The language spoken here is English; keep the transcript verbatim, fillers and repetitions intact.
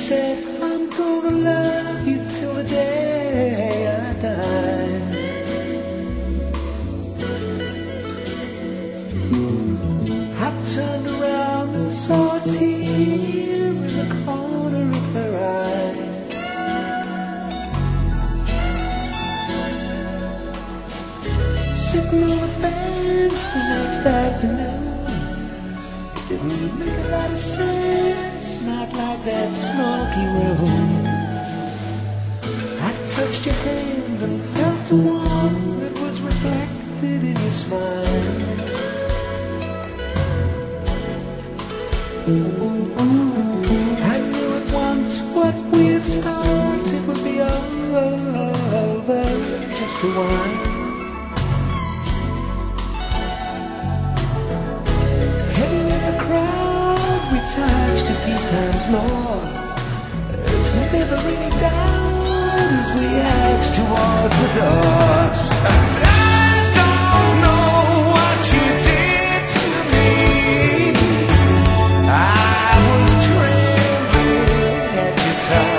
said, I'm gonna love you till the day I die. I turned around and saw a tear in the corner of her eye. Sitting on the fence the next afternoon, it didn't make a lot of sense, not like that smoky room. I touched your hand and felt the warmth that was reflected in your smile. I knew at once what we had started would be over, just a while. Heading in the crowd, we touched a few times more. It's never really down as we edged toward the door. I don't know what you did to me. I was trembling at your touch.